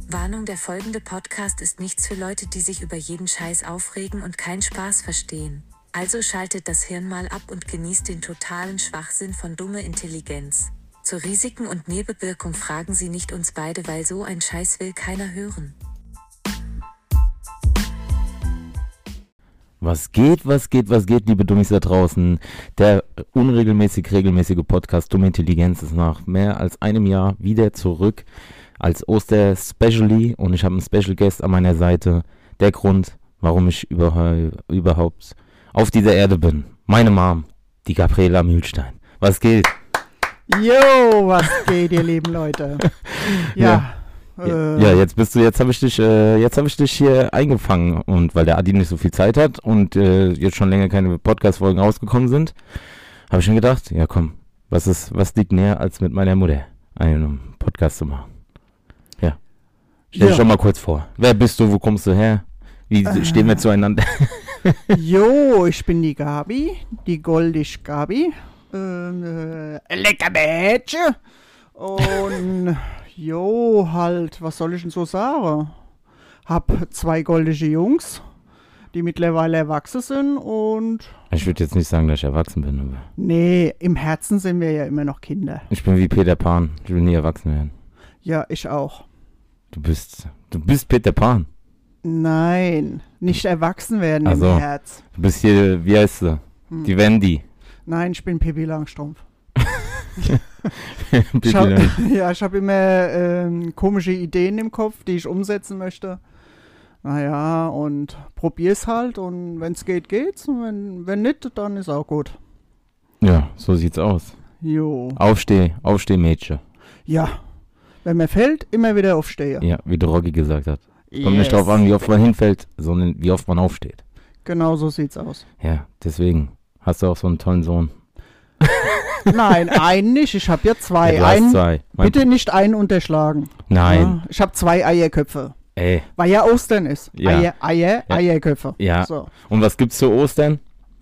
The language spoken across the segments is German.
Warnung: Der folgende Podcast ist nichts für Leute, die sich über jeden Scheiß aufregen und keinen Spaß verstehen. Also schaltet das Hirn mal ab und genießt den totalen Schwachsinn von dumme Intelligenz. Zu Risiken und Nebenwirkungen fragen Sie nicht uns beide, weil so ein Scheiß will keiner hören. Was geht, liebe Dummies da draußen? Der regelmäßige Podcast Dumme Intelligenz ist nach mehr als einem Jahr wieder zurück als Oster-Specially und ich habe einen Special Guest an meiner Seite. Der Grund, warum ich überhaupt auf dieser Erde bin. Meine Mom, die Gabriela Mühlstein. Was geht? Jo, was geht, ihr lieben Leute? Ja. Jetzt habe ich dich hier eingefangen und weil der Adi nicht so viel Zeit hat und jetzt schon länger keine Podcast-Folgen rausgekommen sind, habe ich mir gedacht, ja komm, was liegt näher als mit meiner Mutter einen Podcast zu machen? Ja. Stell dich doch mal kurz vor. Wer bist du, wo kommst du her? Wie stehen wir zueinander? Jo, ich bin die Gabi, die goldig Gabi. Lecker Mädchen. Und jo, halt, was soll ich denn so sagen? Hab 2 goldige Jungs, die mittlerweile erwachsen sind und... Ich würde jetzt nicht sagen, dass ich erwachsen bin, aber... Nee, im Herzen sind wir ja immer noch Kinder. Ich bin wie Peter Pan, ich will nie erwachsen werden. Ja, ich auch. Du bist Peter Pan? Nein, nicht erwachsen werden im Herz. Du bist hier, wie heißt sie? Die Wendy. Nein, ich bin Pippi Langstrumpf. Ich habe immer komische Ideen im Kopf, die ich umsetzen möchte. Naja, und probier's halt und wenn es geht, geht's. Und wenn nicht, dann ist auch gut. Ja, so sieht's aus. Jo. Aufsteh, Mädchen. Ja, wenn man fällt, immer wieder aufstehen. Ja, wie der Rocky gesagt hat. Kommt nicht darauf an, wie oft man hinfällt, sondern wie oft man aufsteht. Genau so sieht's aus. Ja, deswegen hast du auch so einen tollen Sohn. Nein, einen nicht. Ich habe ja 2. Ja, du hast 2. Bitte nicht einen unterschlagen. Nein. Ja, ich habe 2 Eierköpfe. Ey. Weil ja Ostern ist. Ja. Eierköpfe. Ja. So. Und was gibt's zu Ostern?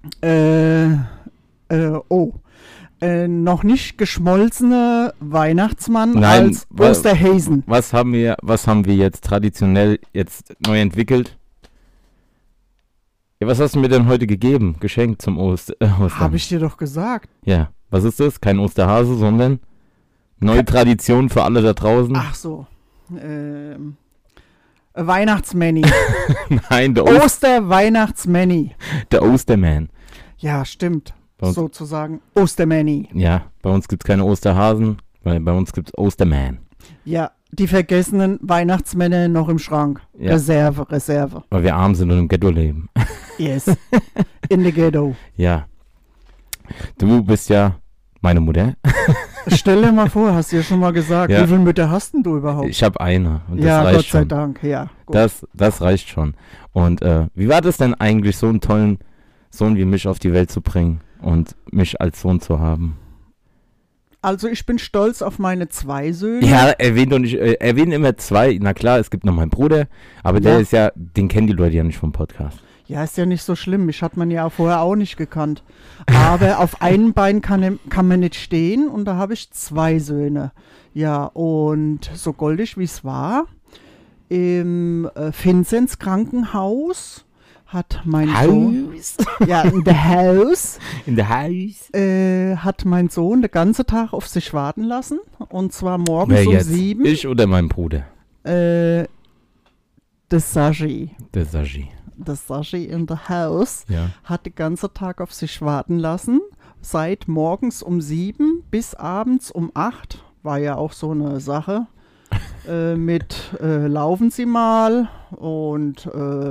Noch nicht geschmolzene Weihnachtsmann. Nein, als Osterhasen. Was haben wir jetzt traditionell neu entwickelt? Ja, was hast du mir denn heute gegeben? Geschenkt zum Ostern? Habe ich dir doch gesagt. Ja, was ist das? Kein Osterhase, sondern neue Tradition für alle da draußen. Ach so. Weihnachtsmanny. Nein, der Oster-Weihnachtsmanny. Der Osterman. Ja, stimmt. Sozusagen Ostermanny. Ja, bei uns gibt es keine Osterhasen, weil bei uns gibt es Osterman. Ja, die vergessenen Weihnachtsmänner noch im Schrank. Ja. Reserve. Weil wir arm sind und im Ghetto leben. Yes, in the ghetto. Ja. Du bist ja meine Mutter. Stell dir mal vor, hast du ja schon mal gesagt, ja. Wie viele Mütter hast denn du überhaupt? Ich habe eine. Und das ja, reicht Gott sei schon. Dank, ja. Gut. Das reicht schon. Und wie war das denn eigentlich, so einen tollen Sohn wie mich auf die Welt zu bringen und mich als Sohn zu haben? Also ich bin stolz auf meine 2 Söhne. Ja, erwähnen immer 2. Na klar, es gibt noch meinen Bruder, aber der ist ja, den kennen die Leute ja nicht vom Podcast. Ja, ist ja nicht so schlimm. Mich hat man ja vorher auch nicht gekannt. Aber auf einem Bein kann man nicht stehen und da habe ich 2 Söhne. Ja, und so goldig wie es war, im Vinzenz Krankenhaus hat mein Sohn... Ja, in the house. Hat mein Sohn den ganzen Tag auf sich warten lassen. Und zwar morgens um 7. Ich oder mein Bruder? Das Saji. Das Saji in the house hat den ganzen Tag auf sich warten lassen. Seit morgens um 7 bis abends um 8. War ja auch so eine Sache. Mit laufen Sie mal und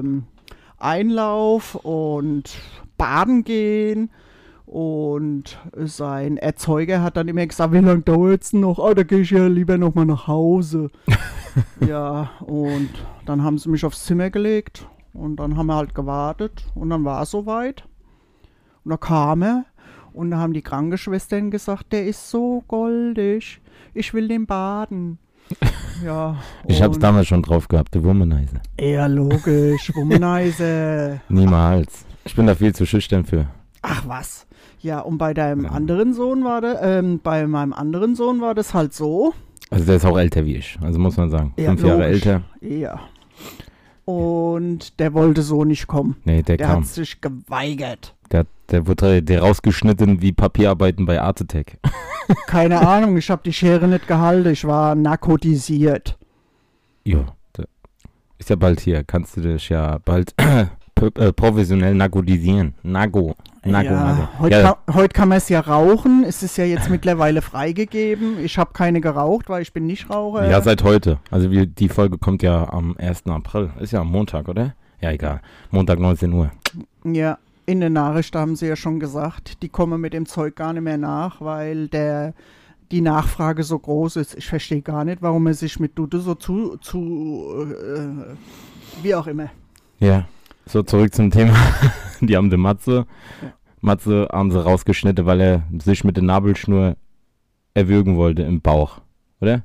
Einlauf und baden gehen. Und sein Erzeuger hat dann immer gesagt, wie lange dauert es noch? Da gehe ich ja lieber noch mal nach Hause. Ja, und dann haben sie mich aufs Zimmer gelegt. Und dann haben wir halt gewartet und dann war es soweit. Und da kam er und da haben die Krankenschwestern gesagt, der ist so goldig, ich will den baden. Ja. Ich hab's damals schon drauf gehabt, der Womanizer. Ja, logisch, Womanizer. Niemals. Ich bin da viel zu schüchtern für. Ach was. Ja, und bei deinem anderen Sohn war das, bei meinem anderen Sohn war das halt so, Also der ist auch älter wie ich, also muss man sagen. Ja, 5 Jahre logisch. älter. Ja. Und der wollte so nicht kommen. Nee, der Der kam. hat sich geweigert. Der wurde der rausgeschnitten wie Papierarbeiten bei Art Attack. Keine Ahnung, ich habe die Schere nicht gehalten. Ich war narkotisiert. Jo, ist ja bald hier. Kannst du dich ja bald professionell narkotisieren. Nago. Ja, Ja, heute kann man es ja rauchen. Es ist ja jetzt mittlerweile freigegeben. Ich habe keine geraucht, weil ich bin nicht Raucher. ja, seit heute. Also die Folge kommt ja am 1. April. Ist ja am Montag, oder? Ja, egal. Montag 19 Uhr. Ja, in der Nachricht haben sie ja schon gesagt, die kommen mit dem Zeug gar nicht mehr nach, weil die Nachfrage so groß ist. Ich verstehe gar nicht, warum er sich mit Dude so wie auch immer. Ja, so zurück zum Thema. Die haben den Matze. Ja. Matze haben sie rausgeschnitten, weil er sich mit der Nabelschnur erwürgen wollte im Bauch, oder?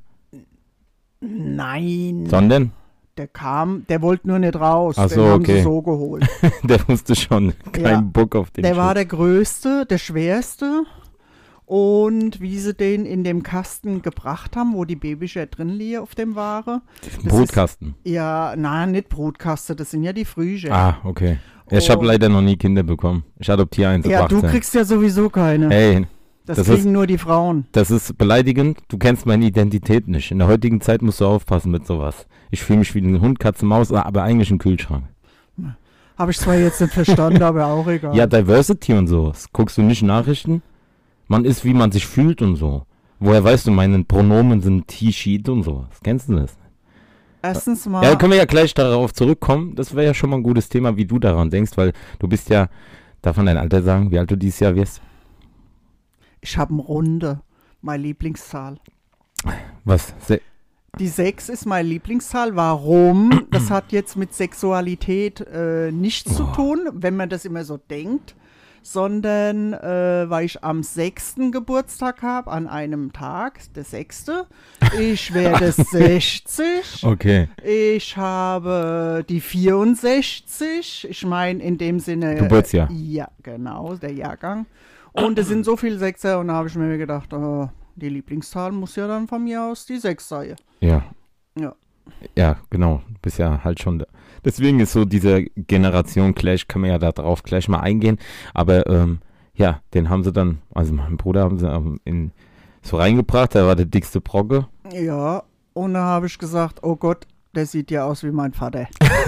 Nein, Sondern? der wollte nur nicht raus. Ach so, den haben okay. sie so geholt. Der wusste schon, kein Ja. Bock auf den Der war Shit. der Größte, der Schwerste. Und wie sie den in dem Kasten gebracht haben, wo die Babys ja drin liegen auf dem Ware. das Brutkasten. Ja, nein, nicht Brutkasten, das sind ja die Frühchen. Ah, okay. Ich habe Und- leider noch nie Kinder bekommen. Ich adoptiere eins ab ja, du 18. kriegst ja sowieso keine. Hey, das das kriegen ist- nur die Frauen. das ist beleidigend. Du kennst meine Identität nicht. In der heutigen Zeit musst du aufpassen mit sowas. Ich fühle mich wie ein Hund, Katze, Maus, aber eigentlich ein Kühlschrank. Habe ich zwar jetzt nicht verstanden, aber auch egal. Ja, Diversity und so. Guckst du nicht Nachrichten? Man ist, wie man sich fühlt und so. Woher weißt du, meine Pronomen sind he, she und so. Kennst du das? Erstens mal, Ja, können wir ja gleich darauf zurückkommen. Das wäre ja schon mal ein gutes Thema, wie du daran denkst, weil du bist ja, darf man dein Alter sagen, wie alt du dieses Jahr wirst? ich habe eine Runde, meine Lieblingszahl. Was? Die 6 ist meine Lieblingszahl. Warum? Das hat jetzt mit Sexualität nichts zu tun, wenn man das immer so denkt, sondern weil ich am 6. Geburtstag habe, an einem Tag, der 6. Ich werde 60. Okay. Ich habe die 64. Ich meine, in dem Sinne. Geburtsjahr. Ja, genau, der Jahrgang. Und es sind so viele Sechser und da habe ich mir gedacht, die Lieblingszahl muss ja dann von mir aus die 6 sein. Ja. Ja. Ja, genau. Du bist ja halt schon da. Deswegen ist so dieser Generation Clash, kann man ja da drauf gleich mal eingehen. Aber ja, den haben sie dann, also meinen Bruder haben sie so reingebracht, der war der dickste Brocke. Ja, und da habe ich gesagt, oh Gott, der sieht ja aus wie mein Vater.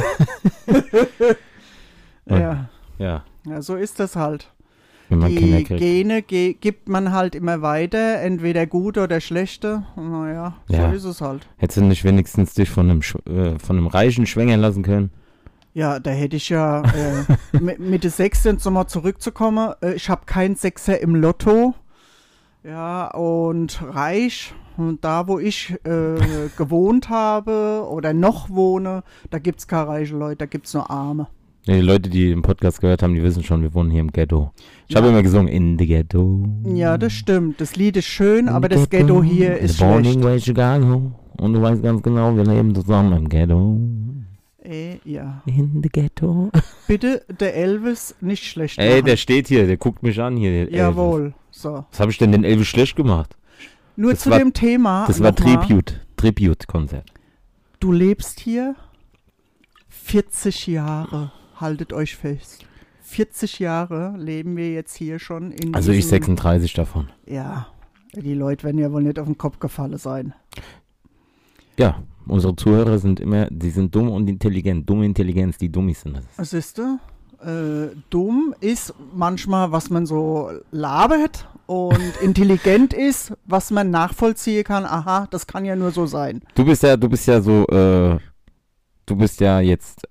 Ja, Ja, so ist das halt. wenn man Kinder Die kriegt. Gene gibt man halt immer weiter, entweder gute oder schlechte. Naja, so Ja. ist es halt. Hättest du nicht wenigstens dich von einem Reichen schwängern lassen können? Ja, da hätte ich ja mit der 6. jetzt nochmal zurückzukommen. Ich habe keinen Sechser im Lotto. Ja, und reich. Und da, wo ich gewohnt habe oder noch wohne, da gibt es keine reichen Leute, da gibt es nur Arme. Ja, die Leute, die den Podcast gehört haben, die wissen schon, wir wohnen hier im Ghetto. Ich habe Ja. immer gesungen, in the Ghetto. Ja, das stimmt. Das Lied ist schön, aber In the das Ghetto hier in ist the morning schlecht. way Chicago. Und du weißt ganz genau, wir leben zusammen im Ghetto. Ja. In the Ghetto. Bitte der Elvis nicht schlecht Ey, machen. der steht hier, der guckt mich an hier. Der Elvis. Jawohl. So. Was habe ich denn den Elvis schlecht gemacht? Nur Das zu war- dem Thema. Das war nochmal. Tribute-Konzert. Du lebst hier 40 Jahre. Haltet euch fest. 40 Jahre leben wir jetzt hier schon in Also ich diesem- 36 davon. Ja, die Leute werden ja wohl nicht auf den Kopf gefallen sein. Ja, unsere Zuhörer sind immer, die sind dumm und intelligent. Dumme Intelligenz, die Dummis sind das. Siehst du? Dumm ist manchmal, was man so labert und intelligent ist, was man nachvollziehen kann. Aha, das kann ja nur so sein. Du bist ja so, du bist ja jetzt,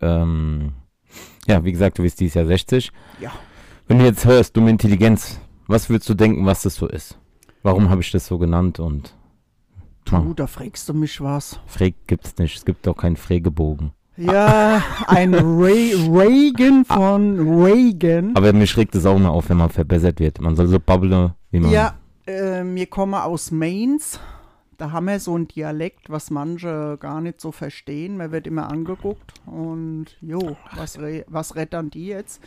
ja, wie gesagt, du bist dieses Jahr 60. Ja. Wenn du jetzt hörst, dumme Intelligenz, was würdest du denken, was das so ist? Warum habe ich das so genannt und Du, da fragst du mich was. Frag gibt's nicht, es gibt auch keinen Fragebogen. Ja, ein Reagan von Reagan. Aber mir schreckt es auch immer auf, wenn man verbessert wird. Man soll so babbeln, wie man... Ja, wir kommen aus Mainz. Da haben wir so einen Dialekt, was manche gar nicht so verstehen. Man wird immer angeguckt und jo, was rettern die jetzt?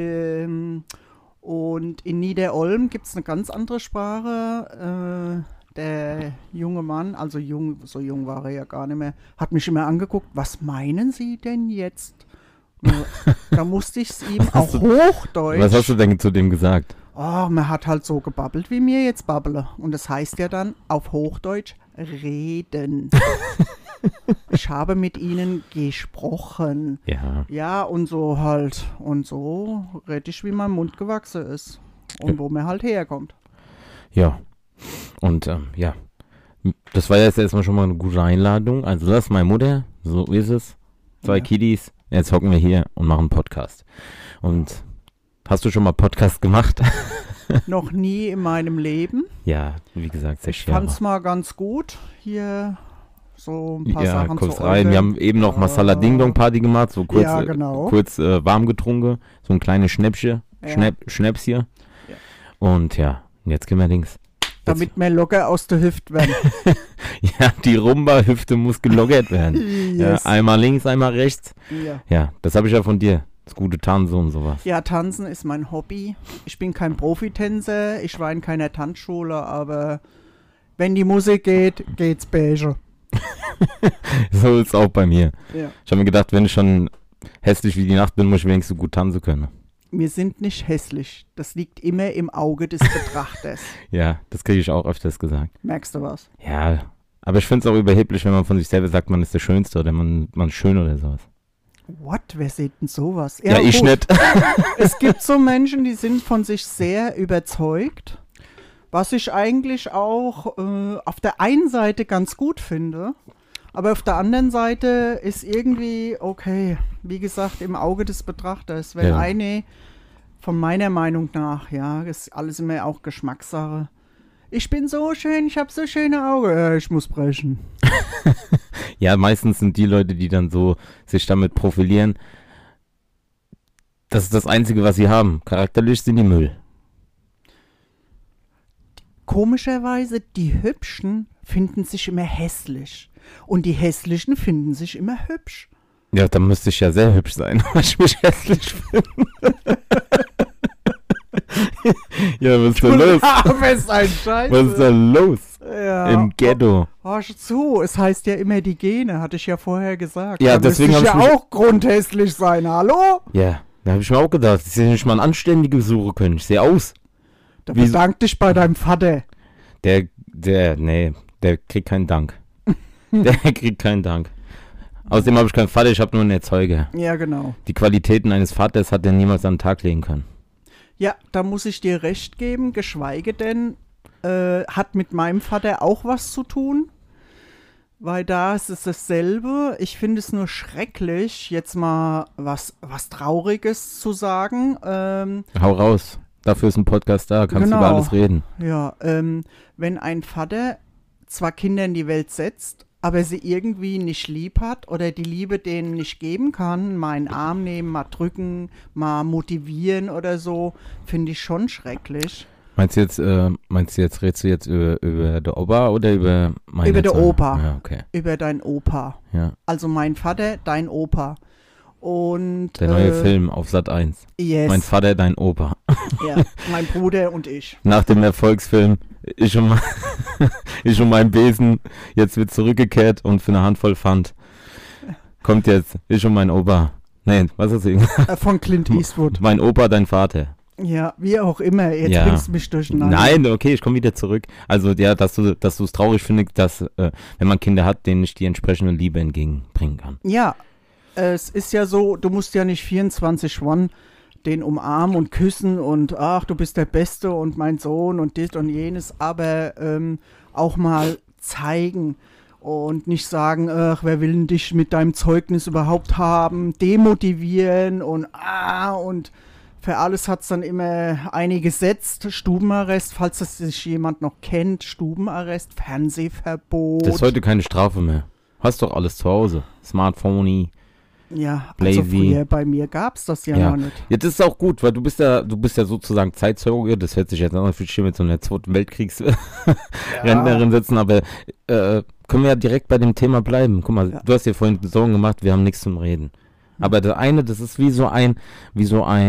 Und in Niederolm gibt es eine ganz andere Sprache. der junge Mann, also jung, so jung war er ja gar nicht mehr, hat mich immer angeguckt, was meinen Sie denn jetzt? Da musste ich es ihm auch Hochdeutsch. Was hast du denn zu dem gesagt? Oh, man hat halt so gebabbelt, wie mir jetzt babble. Und das heißt ja dann auf Hochdeutsch reden. Ich habe mit ihnen gesprochen. Ja. Ja, und so halt. Und so rede ich, wie mein Mund gewachsen ist. Und wo mir halt herkommt. Ja. Und ja. Das war jetzt erstmal schon mal eine gute Einladung. Also das ist meine Mutter. So ist es. 2 Kiddies. Jetzt hocken wir hier und machen einen Podcast. Und hast du schon mal Podcast gemacht? Noch nie in meinem Leben. Ja, wie gesagt, 6 Ich Jahre. fand's mal ganz gut. Hier so ein paar Ja, Sachen kurz zu rein. Wir äußern. haben eben noch Masala Ding Dong Party gemacht, so kurz, Ja, genau. kurz warm getrunken, so ein kleines Schnäppchen, Ja. Schnaps hier. Ja. Und ja, jetzt gehen wir links. Damit wir locker aus der Hüfte werden. Ja, die Rumba-Hüfte muss gelockert werden. Ja, Yes. einmal links, einmal rechts. Ja. Ja, das habe ich ja von dir. Das gute Tanzen und sowas. Ja, Tanzen ist mein Hobby. Ich bin kein Profitänzer, ich war in keiner Tanzschule, aber wenn die Musik geht, geht's beige. So ist es auch bei mir. Ja. Ich habe mir gedacht, wenn ich schon hässlich wie die Nacht bin, muss ich wenigstens gut tanzen können. Wir sind nicht hässlich. Das liegt immer im Auge des Betrachters. Ja, das kriege ich auch öfters gesagt. Merkst du was? Ja, aber ich finde es auch überheblich, wenn man von sich selber sagt, man ist der Schönste oder man ist schön oder sowas. What? Wer sieht denn sowas? Ja, ich gut. nicht. Es gibt so Menschen, die sind von sich sehr überzeugt, was ich eigentlich auch auf der einen Seite ganz gut finde, aber auf der anderen Seite ist irgendwie, okay, wie gesagt, im Auge des Betrachters, wenn Ja. eine, von meiner Meinung nach, ja, ist alles immer auch Geschmackssache. Ich bin so schön, ich habe so schöne Augen, ich muss brechen. Ja, meistens sind die Leute, die dann so sich damit profilieren, das ist das Einzige, was sie haben. Charakterlich sind die Müll. Komischerweise, die Hübschen finden sich immer hässlich und die Hässlichen finden sich immer hübsch. Ja, dann müsste ich ja sehr hübsch sein, weil ich mich hässlich finde. Ja, was ist da los? Aber ist ein Scheiße. Was ist da los? Ja. Im Ghetto. Hörst du zu, es heißt ja immer die Gene, hatte ich ja vorher gesagt. Ja, Da deswegen müsste hab ich ich ja mich- auch grundhässlich sein, hallo? Ja, da habe ich mir auch gedacht, ich sehe nicht mal ein anständiges suchen können. Ich sehe aus. Da Wieso- bedank dich bei deinem Vater. Nee, der kriegt keinen Dank. Der kriegt keinen Dank. Außerdem habe ich keinen Vater, ich habe nur einen Erzeuger. Ja, genau. Die Qualitäten eines Vaters hat er niemals an den Tag legen können. Ja, da muss ich dir recht geben, geschweige denn, hat mit meinem Vater auch was zu tun. Weil da ist es dasselbe. Ich finde es nur schrecklich, jetzt mal was Trauriges zu sagen. Hau raus. Dafür ist ein Podcast da, kannst Genau. über alles reden. Ja, wenn ein Vater zwar Kinder in die Welt setzt, aber sie irgendwie nicht lieb hat oder die Liebe denen nicht geben kann, mal einen Arm nehmen, mal drücken, mal motivieren oder so, finde ich schon schrecklich. Meinst du jetzt, redest du jetzt über der Opa oder über meine Über der Erzeuger? Opa. Ja, okay. Über deinen Opa. Ja. Also mein Vater, dein Opa. Und Der neue Film auf Sat 1. Yes. Mein Vater, dein Opa. Ja, mein Bruder und ich. Nach dem Erfolgsfilm, ich und mein Besen, jetzt wird zurückgekehrt und für eine Handvoll Pfand kommt jetzt ich und mein Opa. Nein, was ist das? Von Clint Eastwood. Mein Opa, dein Vater. Ja, wie auch immer. Jetzt Ja. bringst du mich durcheinander. Nein, okay, ich komme wieder zurück. Also ja, dass du es traurig findest, dass wenn man Kinder hat, denen nicht die entsprechende Liebe entgegenbringen kann. Ja, es ist ja so, du musst ja nicht 24/1 den umarmen und küssen und ach, du bist der Beste und mein Sohn und dit und jenes, aber auch mal zeigen und nicht sagen, ach, wer will denn dich mit deinem Zeugnis überhaupt haben, demotivieren und für alles hat es dann immer eine gesetzt, Stubenarrest, falls das sich jemand noch kennt, Stubenarrest, Fernsehverbot. Das ist heute keine Strafe mehr. Hast doch alles zu Hause. Smartphone. Ja, also Lazy. früher bei mir gab es das ja Ja. noch nicht. Jetzt ist es auch gut, weil du bist ja sozusagen Zeitzeuge. Das hört sich jetzt an, wie mit so einer Zweiten Weltkriegsrentnerin sitzen, aber können wir ja direkt bei dem Thema bleiben. Guck mal, Ja. du hast dir vorhin Sorgen gemacht, wir haben nichts zum Reden. Aber das eine, das ist wie so ein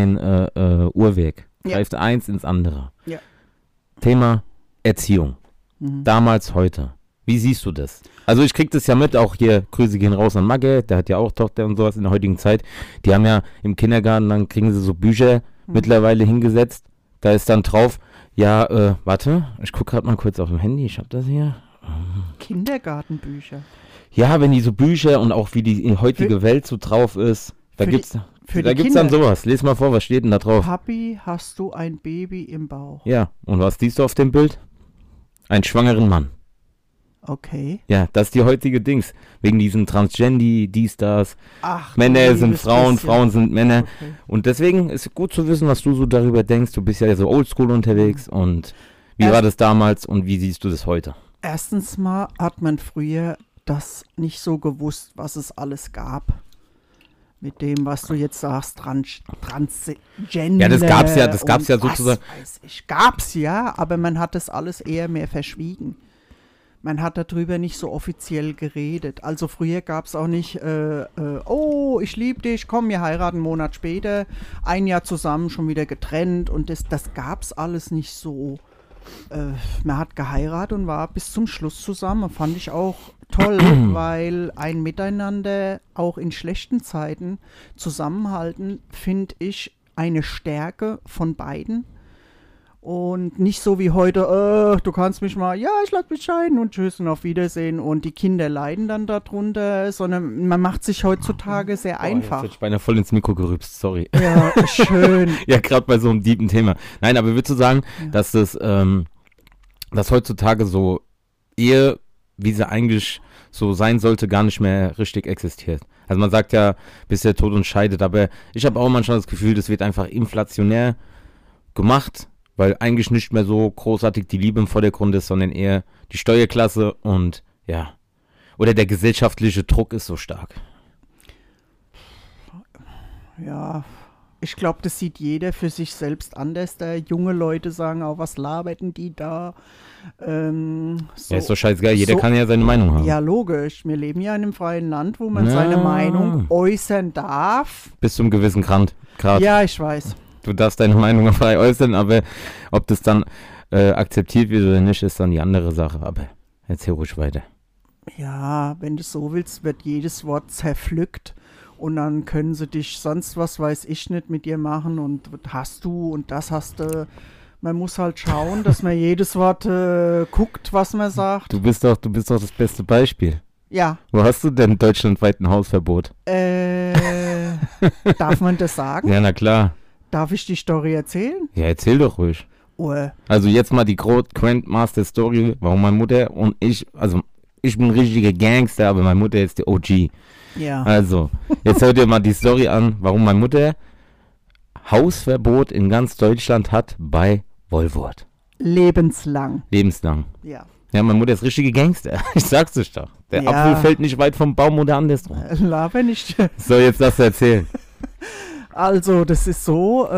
Uhrwerk. Ja. Greift eins ins andere. Ja. Thema Erziehung. Damals, heute. Wie siehst du das? Also ich krieg das ja mit, auch hier, Grüße gehen raus an Magge, der hat ja auch Tochter und sowas in der heutigen Zeit. Die haben ja im Kindergarten, dann kriegen sie so Bücher mittlerweile hingesetzt. Da ist dann drauf, ja, warte, ich guck gerade mal kurz auf dem Handy, ich hab das hier. Kindergartenbücher. Ja, wenn die so Bücher und auch wie die heutige Welt so drauf ist, da gibt's dann sowas. Lies mal vor, was steht denn da drauf? Papi, hast du ein Baby im Bauch? Ja, und was siehst du auf dem Bild? Einen schwangeren Mann. Okay. Ja, das ist die heutige Dings. Wegen diesen Transgendi, das. Ach, Männer sind Frauen, bisschen. Frauen sind Männer. Okay. Und deswegen ist es gut zu wissen, was du so darüber denkst. Du bist ja so oldschool unterwegs. Und wie war das damals und wie siehst du das heute? Erstens mal hat man früher das nicht so gewusst, was es alles gab. Mit dem, was du jetzt sagst, Transgender. Ja, das gab's ja sozusagen. Gab's ja, aber man hat das alles eher mehr verschwiegen. Man hat darüber nicht so offiziell geredet. Also früher gab es auch nicht, oh, ich liebe dich, komm, wir heiraten einen Monat später, ein Jahr zusammen, schon wieder getrennt. Und das gab es alles nicht so. Man hat geheiratet und war bis zum Schluss zusammen. Fand ich auch toll, weil ein Miteinander auch in schlechten Zeiten zusammenhalten, finde ich eine Stärke von beiden. Und nicht so wie heute, du kannst mich mal, ja, ich lass mich scheiden und tschüss und auf Wiedersehen. Und die Kinder leiden dann darunter, sondern man macht sich heutzutage sehr einfach. Jetzt hätte ich beinahe voll ins Mikro gerübst, sorry. Ja, schön. Ja, gerade bei so einem deepen Thema. Nein, aber würdest du sagen, dass das, dass heutzutage so Ehe, wie sie eigentlich so sein sollte, gar nicht mehr richtig existiert? Also man sagt ja, bis der Tod uns scheidet, aber ich habe auch manchmal das Gefühl, das wird einfach inflationär gemacht, weil eigentlich nicht mehr so großartig die Liebe im Vordergrund ist, sondern eher die Steuerklasse und ja, oder der gesellschaftliche Druck ist so stark. Ja, ich glaube, das sieht jeder für sich selbst anders. Da junge Leute sagen auch, was laberten die da? Ja, ist doch scheißegal, jeder kann ja seine Meinung haben. Ja, logisch. Wir leben ja in einem freien Land, wo man seine Meinung äußern darf. Bis zum gewissen Grad. Ja, ich weiß. Du darfst deine Meinung frei äußern, aber ob das dann akzeptiert wird oder nicht, ist dann die andere Sache. Aber erzähl ruhig weiter. Ja, wenn du so willst, wird jedes Wort zerpflückt und dann können sie dich sonst was weiß ich nicht mit dir machen und hast du und das hast du. Man muss halt schauen, dass man jedes Wort guckt, was man sagt. Du bist doch das beste Beispiel. Ja. Wo hast du denn deutschlandweit ein Hausverbot? Darf man das sagen? Ja, na klar. Darf ich die Story erzählen? Ja, erzähl doch ruhig. Also jetzt mal die Grandmaster Story, warum meine Mutter und ich, also ich bin ein richtiger Gangster, aber meine Mutter ist die OG. Ja. Also, jetzt hört ihr mal die Story an, warum meine Mutter Hausverbot in ganz Deutschland hat bei Wohlwort. Lebenslang. Lebenslang. Ja. Ja, meine Mutter ist richtige Gangster. Ich sag's euch doch. Der Ja. Apfel fällt nicht weit vom Baum oder andersrum. Laber nicht. So, jetzt darfst du erzählen. Also, das ist so,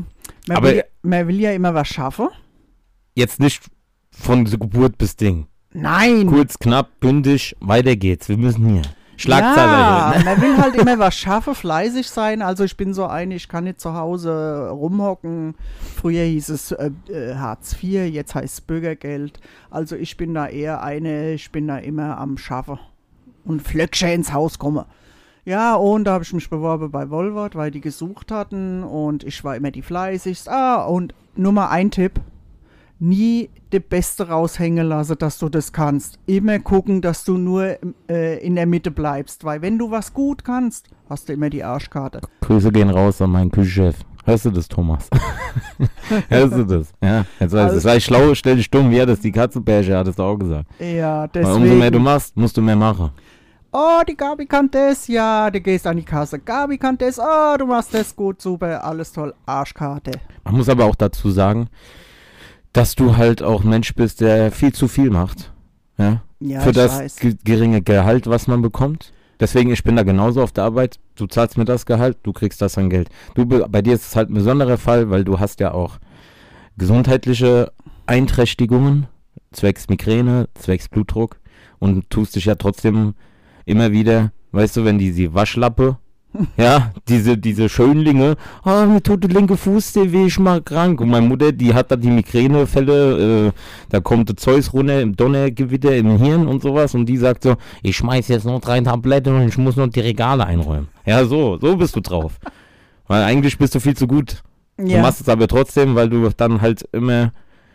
man will ja immer was schaffen. Jetzt nicht von Geburt bis Ding. Nein. Kurz, knapp, bündig, weiter geht's. Wir müssen hier. Schlagzeilen. Ja, Ne? man will halt immer was schaffen, fleißig sein. Also ich bin so eine, ich kann nicht zu Hause rumhocken. Früher hieß es Hartz IV, jetzt heißt es Bürgergeld. Also ich bin da eher eine, ich bin da immer am Schaffen und Flöcksche ins Haus komme. Ja, und da habe ich mich beworben bei Wohlwort, weil die gesucht hatten und ich war immer die fleißigste. Und nur mal ein Tipp. Nie das Beste raushängen lassen, dass du das kannst. Immer gucken, dass du nur in der Mitte bleibst, weil wenn du was gut kannst, hast du immer die Arschkarte. Grüße gehen raus an meinen Küchenchef. Hörst du das, Thomas? Hörst du das? Ja, jetzt weiß ich. Sei schlau, stell dich dumm. Wie hat das die Katzenbärche, hattest du auch gesagt. Ja, Weil deswegen. umso mehr du machst, musst du mehr machen. Oh, die Gabi kann das, ja, du gehst an die Kasse. Gabi kann das, oh, du machst das gut, super, alles toll, Arschkarte. Man muss aber auch dazu sagen, dass du halt auch ein Mensch bist, der viel zu viel macht. Ja, Ja, für ich das weiß. geringe Gehalt, was man bekommt. Deswegen, ich bin da genauso auf der Arbeit. Du zahlst mir das Gehalt, du kriegst das an Geld. Bei dir ist es halt ein besonderer Fall, weil du hast ja auch gesundheitliche Einträchtigungen, zwecks Migräne, zwecks Blutdruck und tust dich ja trotzdem immer wieder, weißt du, wenn die Waschlappe Ja, diese Schönlinge, mir tut der linke Fuß weh, ich mal krank. Und meine Mutter, die hat da die Migränefälle, da kommt der Zeus runter im Donnergewitter im Hirn und sowas. Und die sagt so, ich schmeiß jetzt noch 3 Tabletten und ich muss noch die Regale einräumen. Ja, so bist du drauf. Weil eigentlich bist du viel zu gut. Du machst es aber trotzdem, weil du dann halt immer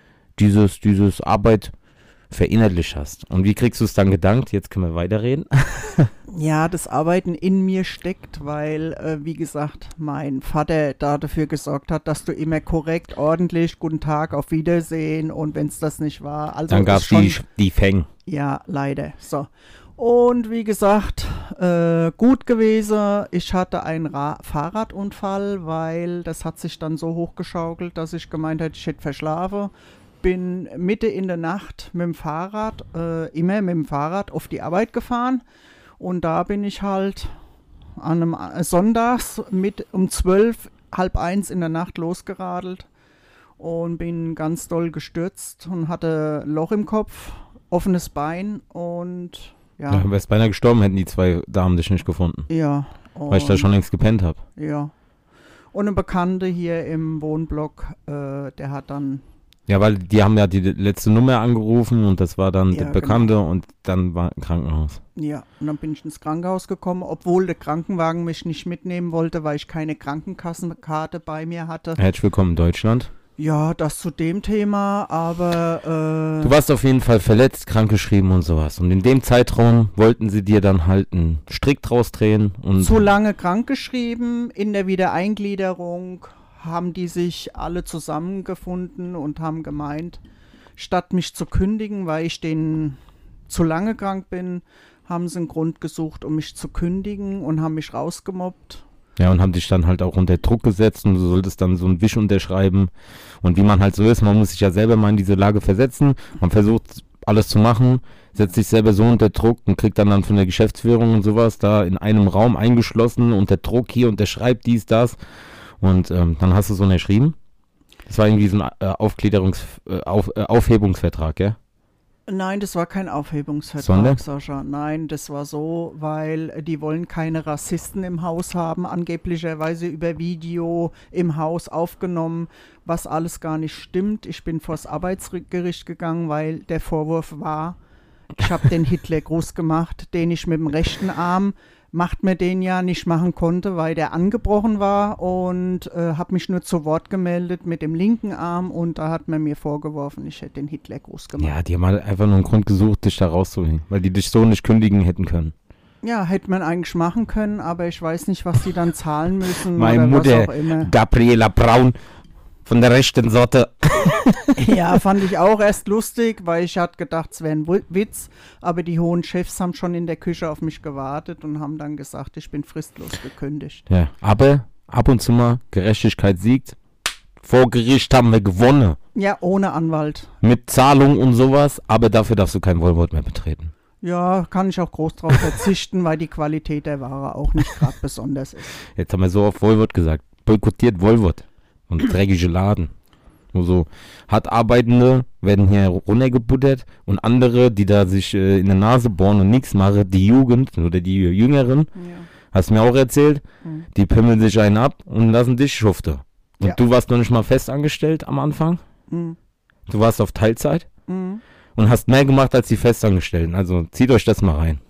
dieses Arbeit verinnerlicht hast. Und wie kriegst du es dann gedankt? Jetzt können wir weiterreden. Ja, das Arbeiten in mir steckt, weil, wie gesagt, mein Vater da dafür gesorgt hat, dass du immer korrekt, ordentlich, guten Tag, auf Wiedersehen und wenn es das nicht war. Also dann gab es die Fänge. Ja, leider. So. Und wie gesagt, gut gewesen. Ich hatte einen Fahrradunfall, weil das hat sich dann so hochgeschaukelt, dass ich gemeint hätte, ich hätte verschlafen. Bin Mitte in der Nacht mit dem Fahrrad, immer mit dem Fahrrad auf die Arbeit gefahren. Und da bin ich halt an einem Sonntags um 12, halb 1 in der Nacht losgeradelt und bin ganz doll gestürzt und hatte Loch im Kopf, offenes Bein und ja. Ja, wärst beinahe gestorben, hätten die 2 Damen dich nicht gefunden. Ja. Weil ich da schon längst gepennt habe. Ja. Und ein Bekannter hier im Wohnblock, der hat dann... Ja, weil die haben ja die letzte Nummer angerufen und das war dann der Bekannte genau. Und dann war ein Krankenhaus. Ja, und dann bin ich ins Krankenhaus gekommen, obwohl der Krankenwagen mich nicht mitnehmen wollte, weil ich keine Krankenkassenkarte bei mir hatte. Herzlich willkommen in Deutschland. Ja, das zu dem Thema, aber... Du warst auf jeden Fall verletzt, krankgeschrieben und sowas. Und in dem Zeitraum wollten sie dir dann halt einen Strick draus drehen. Und zu lange krankgeschrieben, in der Wiedereingliederung haben die sich alle zusammengefunden und haben gemeint, statt mich zu kündigen, weil ich denen zu lange krank bin, haben sie einen Grund gesucht, um mich zu kündigen und haben mich rausgemobbt. Ja, und haben dich dann halt auch unter Druck gesetzt und du solltest dann so einen Wisch unterschreiben. Und wie man halt so ist, man muss sich ja selber mal in diese Lage versetzen. Man versucht alles zu machen, setzt sich selber so unter Druck und kriegt dann von der Geschäftsführung und sowas da in einem Raum eingeschlossen, unter Druck hier, unterschreibt dies, das. Und dann hast du so unterschrieben. Das war irgendwie so ein Aufhebungsvertrag, gell? Nein, das war kein Aufhebungsvertrag, Sondern? Sascha. Nein, das war so, weil die wollen keine Rassisten im Haus haben, angeblicherweise über Video im Haus aufgenommen, was alles gar nicht stimmt. Ich bin vors Arbeitsgericht gegangen, weil der Vorwurf war, ich habe den Hitlergruß gemacht, den ich mit dem rechten Arm macht mir den ja nicht machen konnte, weil der angebrochen war und habe mich nur zu Wort gemeldet mit dem linken Arm und da hat man mir vorgeworfen, ich hätte den Hitlergruß gemacht. Ja, die haben halt einfach nur einen Grund gesucht, dich da rauszuhängen, weil die dich so nicht kündigen hätten können. Ja, hätte man eigentlich machen können, aber ich weiß nicht, was die dann zahlen müssen. Meine oder Mutter, was auch immer. Gabriela Braun von der rechten Sorte. Ja, fand ich auch erst lustig, weil ich hatte gedacht, es wäre ein Witz, aber die hohen Chefs haben schon in der Küche auf mich gewartet und haben dann gesagt, ich bin fristlos gekündigt. Ja, aber ab und zu mal Gerechtigkeit siegt. Vor Gericht haben wir gewonnen. Ja, ohne Anwalt. Mit Zahlung und sowas, aber dafür darfst du kein Wohlwort mehr betreten. Ja, kann ich auch groß drauf verzichten, weil die Qualität der Ware auch nicht gerade besonders ist. Jetzt haben wir so oft Wohlwort gesagt. Boykottiert Wohlwort. Und dreckige Laden. Nur so hart Arbeitende werden hier runtergebuttert und andere, die da sich in der Nase bohren und nichts machen, die Jugend oder die Jüngeren, Ja. hast du mir auch erzählt, die pimmeln sich einen ab und lassen dich schufte. Und Ja. du warst noch nicht mal festangestellt am Anfang. Mhm. Du warst auf Teilzeit Mhm. und hast mehr gemacht als die Festangestellten. Also zieht euch das mal rein.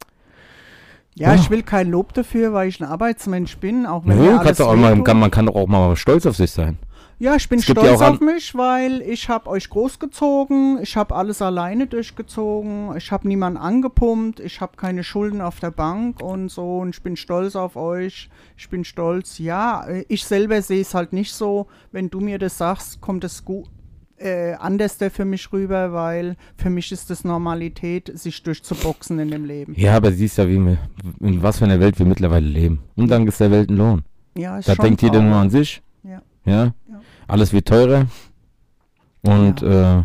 Ja, Oh. ich will kein Lob dafür, weil ich ein Arbeitsmensch bin, auch wenn mir Ja, alles kannst du auch mal, wehtut. man kann doch auch mal stolz auf sich sein. Ja, ich bin Es gibt stolz ja auch auf mich, weil ich habe euch großgezogen, ich habe alles alleine durchgezogen, ich habe niemanden angepumpt, ich habe keine Schulden auf der Bank und so und ich bin stolz auf euch, ich bin stolz. Ja, ich selber sehe es halt nicht so, wenn du mir das sagst, kommt es gut anders für mich rüber, weil für mich ist das Normalität, sich durchzuboxen in dem Leben. Ja, aber siehst ja, in was für einer Welt wir mittlerweile leben. Und dann ist der Welt ein Lohn. Ja, ist Da schon denkt jeder nur traurig. an sich. Ja. Ja. Ja. Alles wird teurer. Und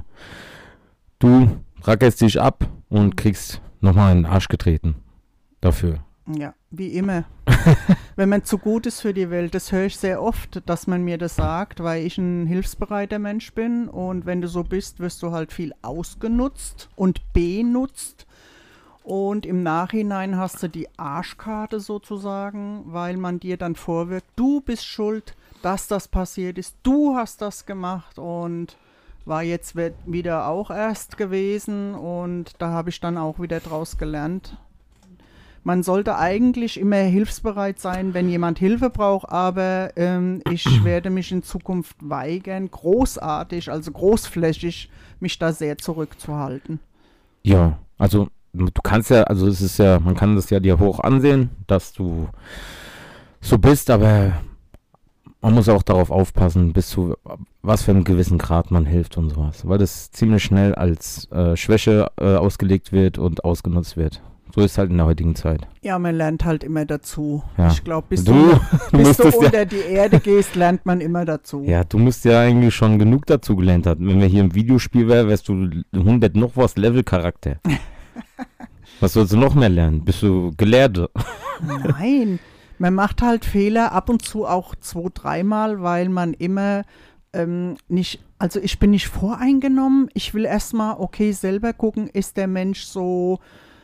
du rackerst dich ab und kriegst nochmal in den Arsch getreten. Dafür. Ja, wie immer. Wenn man zu gut ist für die Welt, das höre ich sehr oft, dass man mir das sagt, weil ich ein hilfsbereiter Mensch bin und wenn du so bist, wirst du halt viel ausgenutzt und benutzt Und im Nachhinein hast du die Arschkarte sozusagen, weil man dir dann vorwirft, du bist schuld, dass das passiert ist, du hast das gemacht und war jetzt wieder auch erst gewesen und da habe ich dann auch wieder draus gelernt. Man sollte eigentlich immer hilfsbereit sein, wenn jemand Hilfe braucht, aber ich werde mich in Zukunft weigern, großflächig, mich da sehr zurückzuhalten. Ja, also du kannst ja, also es ist ja, man kann das ja dir hoch ansehen, dass du so bist, aber man muss auch darauf aufpassen, bis zu was für einem gewissen Grad man hilft und sowas, weil das ziemlich schnell als Schwäche ausgelegt wird und ausgenutzt wird. So ist es halt in der heutigen Zeit. Ja, man lernt halt immer dazu. Ja. Ich glaube, bis du unter die Erde gehst, lernt man immer dazu. Ja, du musst ja eigentlich schon genug dazu gelernt haben. Wenn wir hier im Videospiel wären, wärst du 100 noch was Level-Charakter. Was sollst du noch mehr lernen? Bist du Gelehrte? Nein, man macht halt Fehler ab und zu auch 2-3 Mal, weil man immer nicht, also ich bin nicht voreingenommen. Ich will erstmal, okay, selber gucken, ist der Mensch so,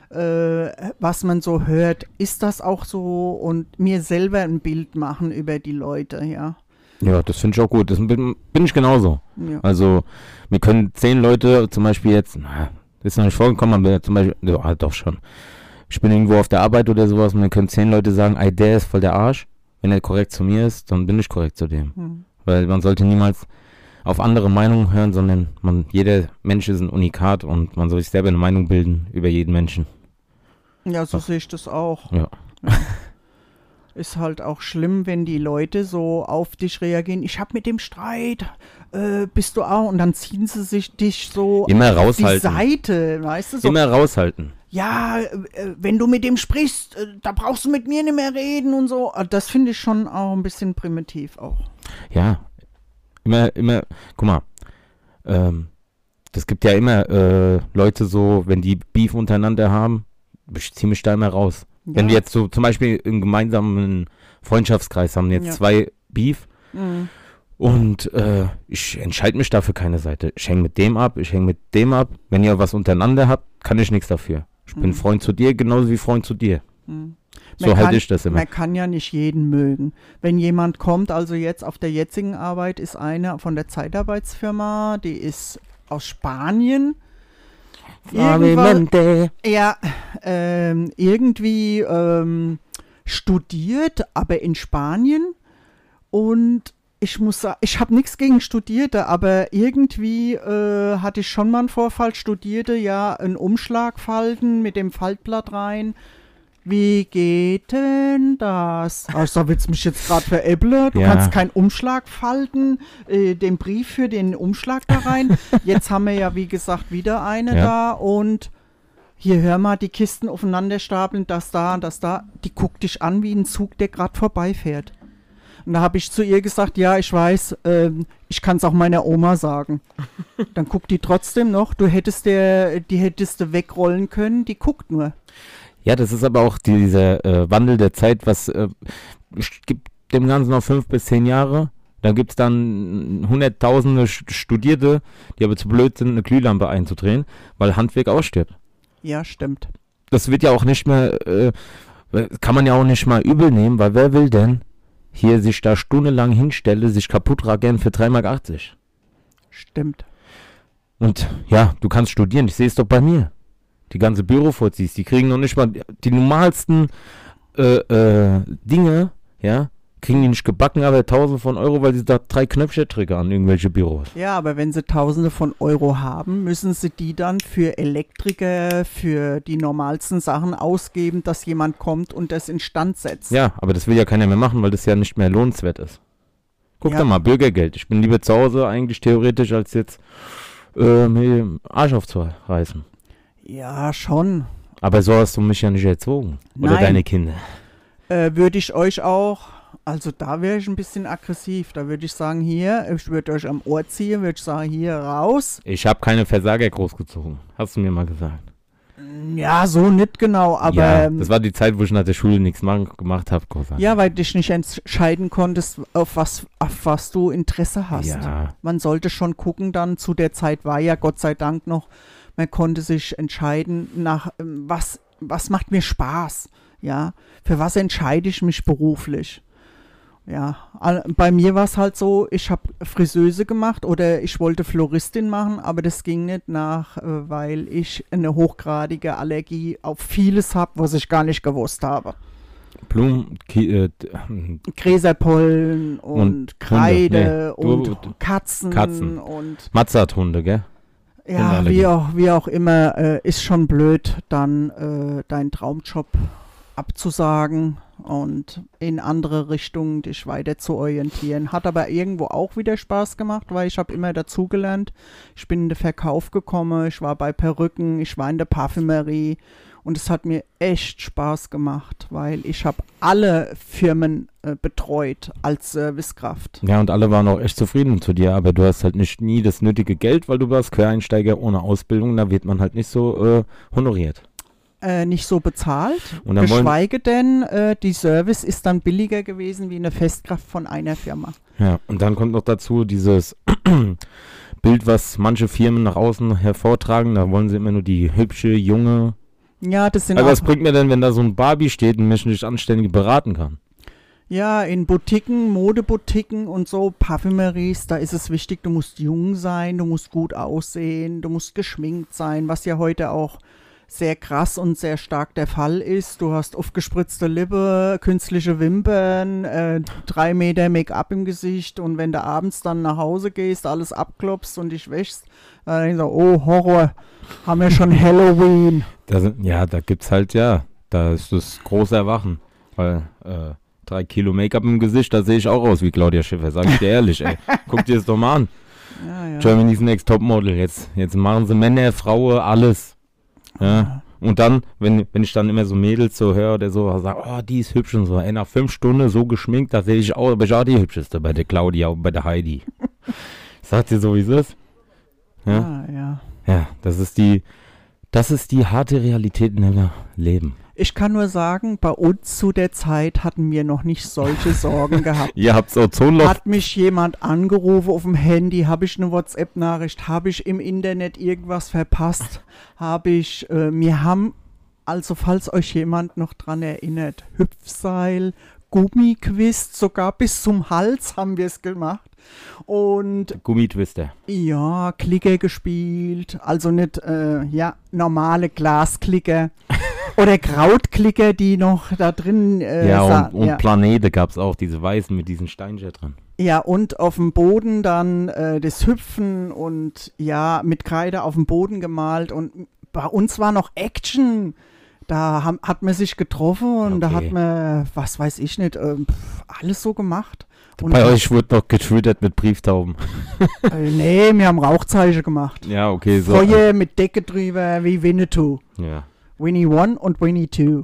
was man so hört, ist das auch so und mir selber ein Bild machen über die Leute, ja. Ja, das finde ich auch gut. Das bin ich genauso. Ja. Also, wir können 10 Leute zum Beispiel jetzt, ist noch nicht vorgekommen, aber zum Beispiel, ja, doch schon. Ich bin irgendwo auf der Arbeit oder sowas und dann können 10 Leute sagen, ey, der ist voll der Arsch. Wenn er korrekt zu mir ist, dann bin ich korrekt zu dem. Weil man sollte niemals auf andere Meinungen hören, sondern jeder Mensch ist ein Unikat und man soll sich selber eine Meinung bilden über jeden Menschen. Ja, so sehe ich das auch. Ja. Ist halt auch schlimm, wenn die Leute so auf dich reagieren. Ich habe mit dem Streit, bist du auch? Und dann ziehen sie dich so immer auf die raushalten. Seite, weißt du? So, immer raushalten. Ja, wenn du mit dem sprichst, da brauchst du mit mir nicht mehr reden und so. Das finde ich schon auch ein bisschen primitiv auch. Ja, immer, guck mal, das gibt ja immer Leute so, wenn die Beef untereinander haben, ich ziehe mich da immer raus. Ja. Wenn wir jetzt so zum Beispiel einen gemeinsamen Freundschaftskreis haben, jetzt 2 Beef und ich entscheide mich dafür keine Seite. Ich hänge mit dem ab, ich hänge mit dem ab. Wenn ihr was untereinander habt, kann ich nichts dafür. Ich bin Freund zu dir, genauso wie Freund zu dir. So halte ich das immer. Man kann ja nicht jeden mögen. Wenn jemand kommt, also jetzt auf der jetzigen Arbeit ist eine von der Zeitarbeitsfirma, die ist aus Spanien. Irgendwie studiert, aber in Spanien und ich muss sagen, ich habe nichts gegen Studierte, aber irgendwie hatte ich schon mal einen Vorfall, Studierte, ja, einen Umschlag falten mit dem Faltblatt rein. Wie geht denn das? Also willst du mich jetzt gerade veräppeln? Du kannst keinen Umschlag falten, den Brief für den Umschlag da rein. Jetzt haben wir ja, wie gesagt, wieder eine da und hier, hör mal, die Kisten aufeinander stapeln, das da und das da. Die guckt dich an wie ein Zug, der gerade vorbeifährt. Und da habe ich zu ihr gesagt, ja, ich weiß, ich kann es auch meiner Oma sagen. Dann guckt die trotzdem noch, die hättest du wegrollen können, die guckt nur. Ja, das ist aber auch dieser Wandel der Zeit, was gibt dem Ganzen noch 5 bis 10 Jahre. Da gibt es dann hunderttausende Studierte, die aber zu blöd sind, eine Glühlampe einzudrehen, weil Handwerk ausstirbt. Ja, stimmt. Das wird ja auch nicht mehr, kann man ja auch nicht mal übel nehmen, weil wer will denn hier sich da stundenlang hinstelle, sich kaputt ragern für 3,80 Mark? Stimmt. Und ja, du kannst studieren, ich sehe es doch bei mir. Die ganze Bürofuzis, die kriegen noch nicht mal die normalsten Dinge, ja, kriegen die nicht gebacken, aber Tausende von Euro, weil sie da 3 Knöpfchen triggern an irgendwelche Büros. Ja, aber wenn sie Tausende von Euro haben, müssen sie die dann für Elektriker, für die normalsten Sachen ausgeben, dass jemand kommt und das instand setzt. Ja, aber das will ja keiner mehr machen, weil das ja nicht mehr lohnenswert ist. Guck doch mal, Bürgergeld. Ich bin lieber zu Hause eigentlich theoretisch, als jetzt mir den Arsch aufzureißen. Ja, schon. Aber so hast du mich ja nicht erzogen. Oder deine Kinder. Würde ich euch auch, also da wäre ich ein bisschen aggressiv. Da würde ich sagen, hier, ich würde euch am Ohr ziehen, würde ich sagen, hier raus. Ich habe keine Versager großgezogen. Hast du mir mal gesagt. Ja, so nicht genau, aber... Ja, das war die Zeit, wo ich nach der Schule nichts gemacht habe. Ja, weil du dich nicht entscheiden konntest, auf was du Interesse hast. Ja. Man sollte schon gucken, dann zu der Zeit war ja Gott sei Dank noch, man konnte sich entscheiden, nach was was macht mir Spaß? Ja, für was entscheide ich mich beruflich? Ja, bei mir war es halt so, ich habe Friseuse gemacht oder ich wollte Floristin machen, aber das ging nicht weil ich eine hochgradige Allergie auf vieles habe, was ich gar nicht gewusst habe. Blumen, Gräserpollen und Kreide Hunde. Nee, und Katzen und Matzarthunde, gell? ja, wie auch immer, ist schon blöd, dann deinen Traumjob abzusagen und in andere Richtungen dich weiter zu orientieren. Hat aber irgendwo auch wieder Spaß gemacht, weil ich habe immer dazugelernt. Ich bin in den Verkauf gekommen, ich war bei Perücken, ich war in der Parfümerie und es hat mir echt Spaß gemacht, weil ich habe alle Firmen betreut als Servicekraft. Ja, und alle waren auch echt zufrieden zu dir, aber du hast halt nie das nötige Geld, weil du warst Quereinsteiger ohne Ausbildung, da wird man halt nicht so honoriert. Nicht so bezahlt, Und dann geschweige denn, die Service ist dann billiger gewesen wie eine Festkraft von einer Firma. Ja, und dann kommt noch dazu dieses Bild, was manche Firmen nach außen hervortragen, da wollen sie immer nur die hübsche, junge. Ja, das sind Aber auch, was bringt mir denn, wenn da so ein Barbie steht und mich nicht anständig beraten kann? ja, in Boutiquen, Modeboutiquen und so, Parfümeries, da ist es wichtig, du musst jung sein, du musst gut aussehen, du musst geschminkt sein, was ja heute auch sehr krass und sehr stark der Fall ist. Du hast aufgespritzte Lippe, künstliche Wimpern, 3 Meter Make-up im Gesicht und wenn du abends dann nach Hause gehst, alles abklopfst und dich wäschst, dann denkst du, oh Horror, haben wir schon Halloween. Da gibt's halt, da ist das große Erwachen, weil 3 Kilo Make-up im Gesicht, da sehe ich auch aus wie Claudia Schiffer, sag ich dir ehrlich, ey. Guck dir das doch mal an. Ja. Germany's Next Topmodel, jetzt machen sie Männer, Frauen, alles. Ja. Und dann, wenn ich dann immer so Mädels so höre oder so, sage, oh, die ist hübsch und so, ey, nach 5 Stunden so geschminkt, da sehe ich auch, aber ich auch die hübscheste bei der Claudia und bei der Heidi. Sagt ihr so, wie es ist? Ja, das ist die harte Realität, in der wir leben. Ich kann nur sagen, bei uns zu der Zeit hatten wir noch nicht solche Sorgen gehabt. Ihr habt's Ozonloch. Hat mich jemand angerufen auf dem Handy? Habe ich eine WhatsApp-Nachricht? Habe ich im Internet irgendwas verpasst? Wir haben, also falls euch jemand noch dran erinnert, Hüpfseil, Gummiquiz, sogar bis zum Hals haben wir es gemacht. Und Gummitwister. ja, Klicker gespielt, also nicht, normale Glasklicker. Oder Krautklicker, die noch da drin und Planete gab es auch, diese weißen mit diesen Steinchen dran. Ja, und auf dem Boden dann das Hüpfen und ja, mit Kreide auf dem Boden gemalt. Und bei uns war noch Action. Da hat man sich getroffen und da hat man, was weiß ich nicht, alles so gemacht. Und bei euch wurde noch getwittert mit Brieftauben. Nee, wir haben Rauchzeichen gemacht. Ja, okay. So. Feuer mit Decke drüber wie Winnetou. Ja. Winnie 1 und Winnie 2.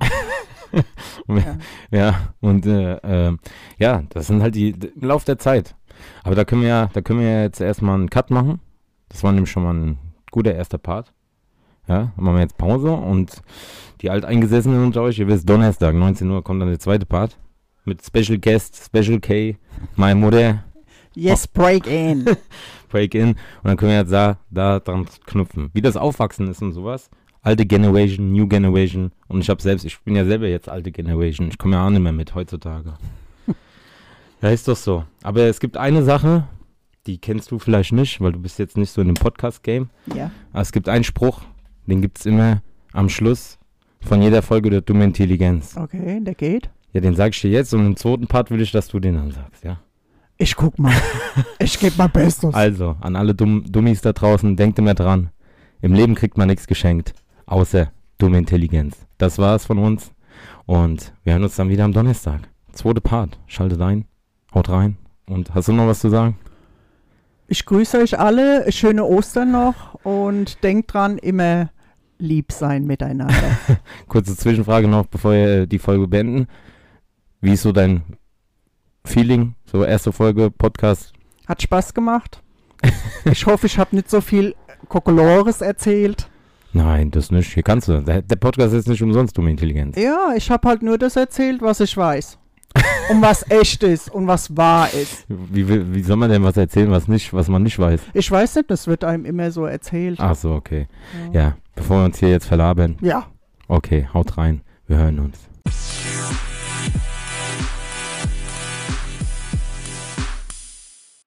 Das sind halt im Lauf der Zeit. Aber da können wir jetzt erstmal einen Cut machen. Das war nämlich schon mal ein guter erster Part. Ja, dann machen wir jetzt Pause und die Alteingesessenen unter euch, ihr wisst, Donnerstag, 19 Uhr kommt dann der zweite Part. Mit Special Guest, Special K, meine Mutter. Yes, break in. Break in. Und dann können wir jetzt da dran knüpfen. Wie das Aufwachsen ist und sowas. Alte Generation, New Generation. Und ich bin ja selber jetzt alte Generation. Ich komme ja auch nicht mehr mit heutzutage. Ja, ist doch so. Aber es gibt eine Sache, die kennst du vielleicht nicht, weil du bist jetzt nicht so in dem Podcast-Game. Ja. Aber es gibt einen Spruch, den gibt es immer am Schluss von jeder Folge der Dumme Intelligenz. Okay, der geht. Ja, den sag ich dir jetzt und im zweiten Part will ich, dass du den dann sagst, ja? Ich guck mal. Ich gebe mal Bestes. Also, an alle Dummies da draußen, denkt immer dran. Im Leben kriegt man nichts geschenkt, außer dumme Intelligenz. Das war's von uns und wir hören uns dann wieder am Donnerstag. Zweite Part. Schaltet ein, haut rein und hast du noch was zu sagen? Ich grüße euch alle, schöne Ostern noch und denkt dran, immer lieb sein miteinander. Kurze Zwischenfrage noch, bevor wir die Folge beenden. Wie ist so dein Feeling? So erste Folge, Podcast? Hat Spaß gemacht. Ich hoffe, ich habe nicht so viel Kokolores erzählt. Nein, das nicht. Hier kannst du. Der Podcast ist nicht umsonst dumme Intelligenz. Ja, ich habe halt nur das erzählt, was ich weiß. Und was echt ist und was wahr ist. Wie soll man denn was erzählen, was man nicht weiß? Ich weiß nicht, das wird einem immer so erzählt. Ach so, okay. Ja, bevor wir uns hier jetzt verlabern. Ja. Okay, haut rein. Wir hören uns.